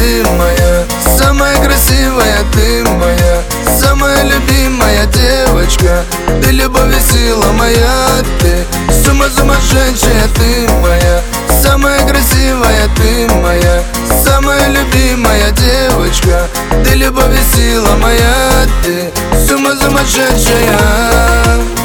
ты моя, самая красивая ты моя, самая любимая девочка. Ты любовь и сила моя, ты с ума сумасшедшая ты моя, самая красивая ты моя, самая любимая девочка. Ты любовь и сила моя, ты с ума сумасшедшая.